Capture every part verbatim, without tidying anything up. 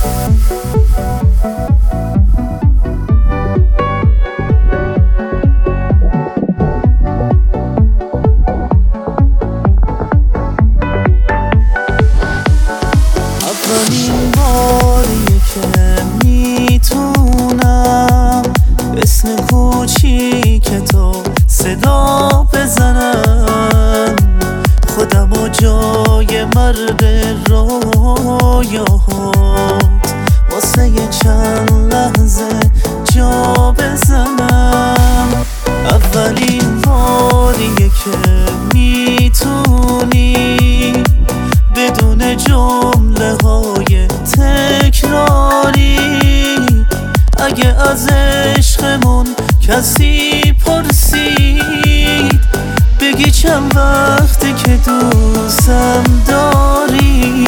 اولین باریه که میتونم اسم کوچیک تو صدا بزنم، خودم و جای مرد رویاهات واسه یه چند لحظه جا بزنم. اولین باریه که میتونی بدون جمله های تکراری اگه از عشقمون کسی پرسید بگی چند وقتی که دوستم داری.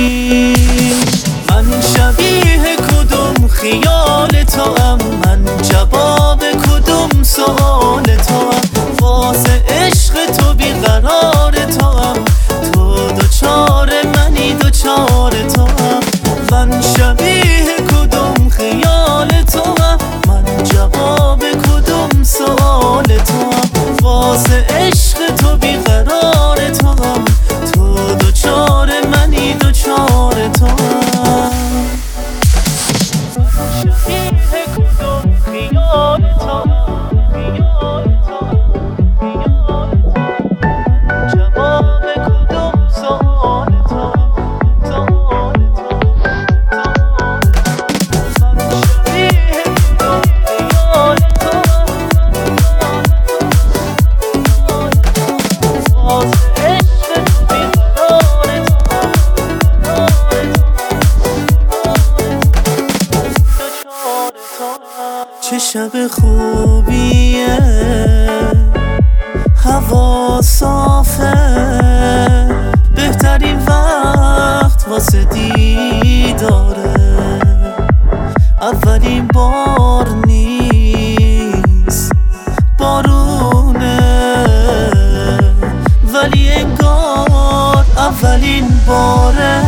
من شبیه کدوم خیال تو هم، من جواب کدوم سوال تو هم، واسه عشق تو بیقرار تو هم، تو دوچار منی دوچار تو هم. من شبیه کدوم خیال تو هم، من جواب کدوم سوال تو هم، واسه عشق تو بیقرار تو هم، تو دوچار منی دوچار تو هم. من شبیه کدوم خیال تو هم، خیال تو هم، خیال تو هم، من جواب کدوم سوال تو هم، سوال تو هم، سوال. من شبیه کدوم خیال تو هم، واسه عشق تو بیقرار تو هم، دوچار تو هم. چه شب خوبیه، هوا صافه، بهترین وقت واسه دیداره. اولین بار نیست بارونه، ولی انگار اولین باره.